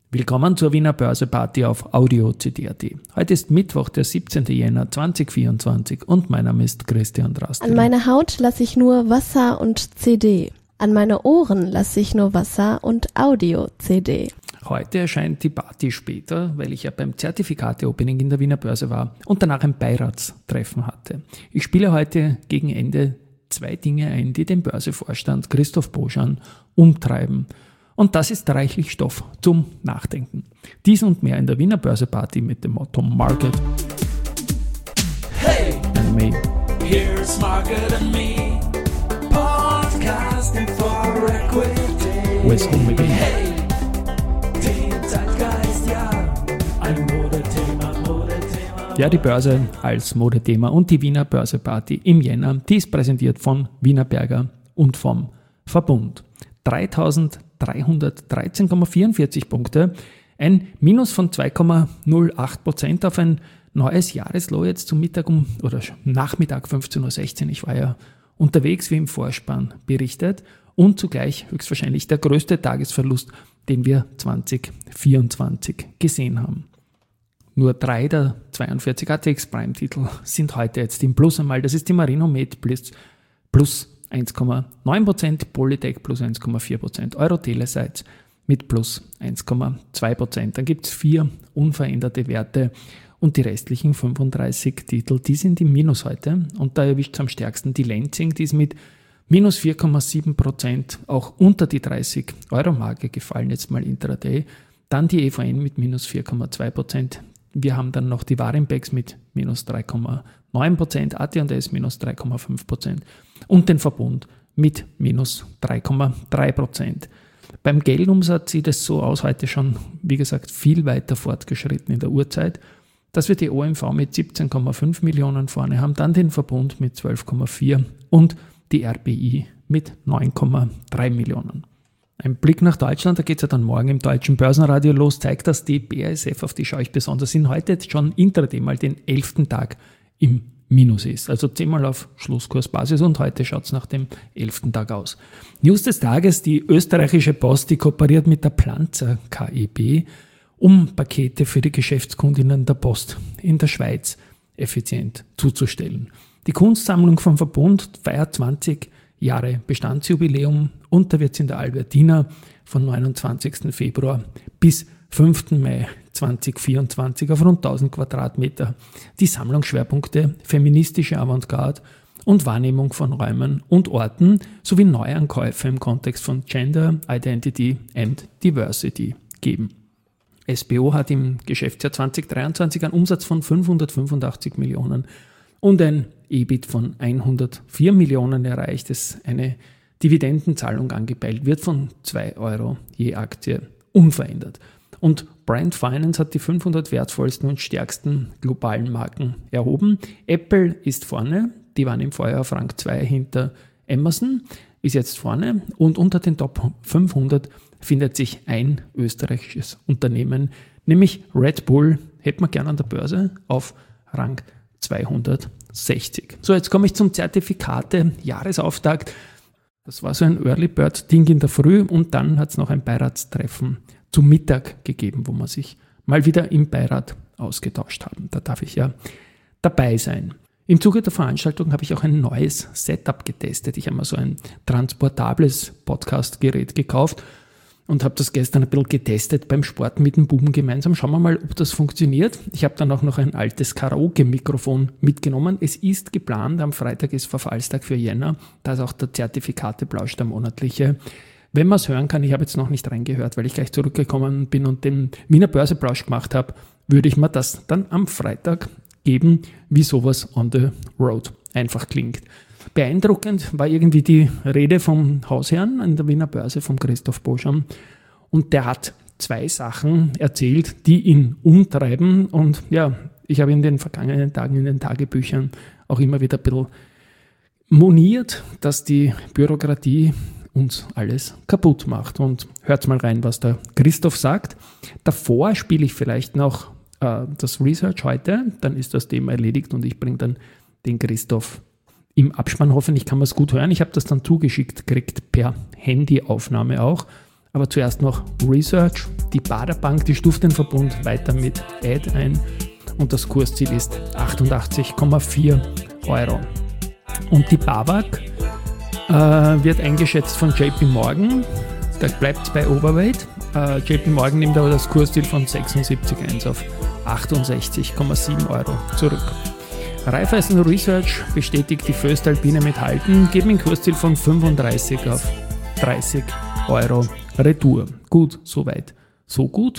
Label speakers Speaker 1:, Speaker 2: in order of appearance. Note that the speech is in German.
Speaker 1: Willkommen zur Wiener Börse-Party auf Audio-CD.at. Heute ist Mittwoch, der 17. Jänner 2024 und mein Name ist Christian Drastil.
Speaker 2: An meine Haut lasse ich nur Wasser und CD. An meine Ohren lasse ich nur Wasser und Audio-CD.
Speaker 1: Heute erscheint die Party später, weil ich ja beim Zertifikate-Opening in der Wiener Börse war und danach ein Beiratstreffen hatte. Ich spiele heute gegen Ende 2 Dinge ein, die den Börsevorstand Christoph Boschan umtreiben. Und das ist reichlich Stoff zum Nachdenken. Dies und mehr in der Wiener Börse-Party mit dem Motto Market
Speaker 3: Hey,
Speaker 1: and Me.
Speaker 3: here's Market and Me, podcasting for equity.
Speaker 1: Wo ist Home again?
Speaker 3: Hey, den Zeitgeist, ja, ein Modethema.
Speaker 1: Ja, die Börse als Modethema und die Wiener Börse-Party im Jänner, die ist präsentiert von Wienerberger und vom Verbund. 3.313,44 Punkte, ein Minus von 2,08% auf ein neues Jahreslow jetzt zum Nachmittag 15.16 Uhr. Ich war ja unterwegs, wie im Vorspann berichtet, und zugleich höchstwahrscheinlich der größte Tagesverlust, den wir 2024 gesehen haben. Nur 3 der 42 ATX Prime-Titel sind heute jetzt im Plus einmal. Das ist die Marinomed plus 1,9%, Polytech plus 1,4%, Euro-Telesites mit plus 1,2%. Dann gibt es 4 unveränderte Werte und die restlichen 35 Titel, die sind im Minus heute. Und da erwischt es am stärksten die Lenzing, die ist mit minus 4,7% auch unter die 30-Euro-Marke gefallen, jetzt mal intraday. Dann die EVN mit minus 4,2%. Wir haben dann noch die Warimpex mit minus 3,9%, AT&S minus 3,5% und den Verbund mit minus 3,3%. Beim Geldumsatz sieht es so aus, heute schon, wie gesagt, viel weiter fortgeschritten in der Uhrzeit, dass wir die OMV mit 17,5 Millionen vorne haben, dann den Verbund mit 12,4 und die RBI mit 9,3 Millionen. Ein Blick nach Deutschland, da geht es ja dann morgen im Deutschen Börsenradio los, zeigt, dass die BASF, auf die schaue ich besonders hin, heute jetzt schon intraday mal den 11. Tag im Minus ist. Also 10-mal auf Schlusskursbasis und heute schaut es nach dem 11. Tag aus. News des Tages, die österreichische Post, die kooperiert mit der Planzer KEB, um Pakete für die Geschäftskundinnen der Post in der Schweiz effizient zuzustellen. Die Kunstsammlung vom Verbund feiert 20 Jahre Bestandsjubiläum und da wird es in der Albertina von 29. Februar bis 5. Mai 2024 auf rund 1000 Quadratmeter die Sammlungsschwerpunkte feministische Avantgarde und Wahrnehmung von Räumen und Orten sowie Neuankäufe im Kontext von Gender, Identity and Diversity geben. SBO hat im Geschäftsjahr 2023 einen Umsatz von 585 Millionen und ein EBIT von 104 Millionen erreicht, das eine Dividendenzahlung angepeilt wird von 2 Euro je Aktie unverändert. Und Brand Finance hat die 500 wertvollsten und stärksten globalen Marken erhoben. Apple ist vorne, die waren im Vorjahr auf Rang 2 hinter Amazon, ist jetzt vorne und unter den Top 500 findet sich ein österreichisches Unternehmen, nämlich Red Bull, hätte man gerne an der Börse, auf Rang 260. So, jetzt komme ich zum Zertifikate-Jahresauftakt. Das war so ein Early Bird-Ding in der Früh und dann hat es noch ein Beiratstreffen zum Mittag gegeben, wo wir sich mal wieder im Beirat ausgetauscht haben. Da darf ich ja dabei sein. Im Zuge der Veranstaltung habe ich auch ein neues Setup getestet. Ich habe mir so ein transportables Podcast-Gerät gekauft und habe das gestern ein bisschen getestet beim Sport mit dem Buben gemeinsam. Schauen wir mal, ob das funktioniert. Ich habe dann auch noch ein altes Karaoke-Mikrofon mitgenommen. Es ist geplant, am Freitag ist Verfallstag für Jänner. Da ist auch der Zertifikateplausch, der monatliche. Wenn man es hören kann, ich habe jetzt noch nicht reingehört, weil ich gleich zurückgekommen bin und den Wiener Börseplausch gemacht habe, würde ich mir das dann am Freitag geben, wie sowas on the road einfach klingt. Beeindruckend war irgendwie die Rede vom Hausherrn an der Wiener Börse, vom Christoph Boschan. Und der hat 2 Sachen erzählt, die ihn umtreiben. Und ja, ich habe in den vergangenen Tagen in den Tagebüchern auch immer wieder ein bisschen moniert, dass die Bürokratie uns alles kaputt macht. Und hört mal rein, was der Christoph sagt. Davor spiele ich vielleicht noch das Research heute, dann ist das Thema erledigt und ich bringe dann den Christoph im Abspann. Hoffentlich kann man es gut hören. Ich habe das dann zugeschickt gekriegt per Handyaufnahme auch. Aber zuerst noch Research. Die Baderbank, die stuft den Verbund weiter mit Add ein und das Kursziel ist 88,4 €. Und die BAWAG wird eingeschätzt von JP Morgan. Da bleibt es bei Overweight. JP Morgan nimmt aber das Kursziel von 76,1 auf 68,7 € zurück. Raiffeisen Research bestätigt die Voestalpine mit Halten, geben ein Kursziel von 35 auf 30 € Retour. Gut, soweit, so gut.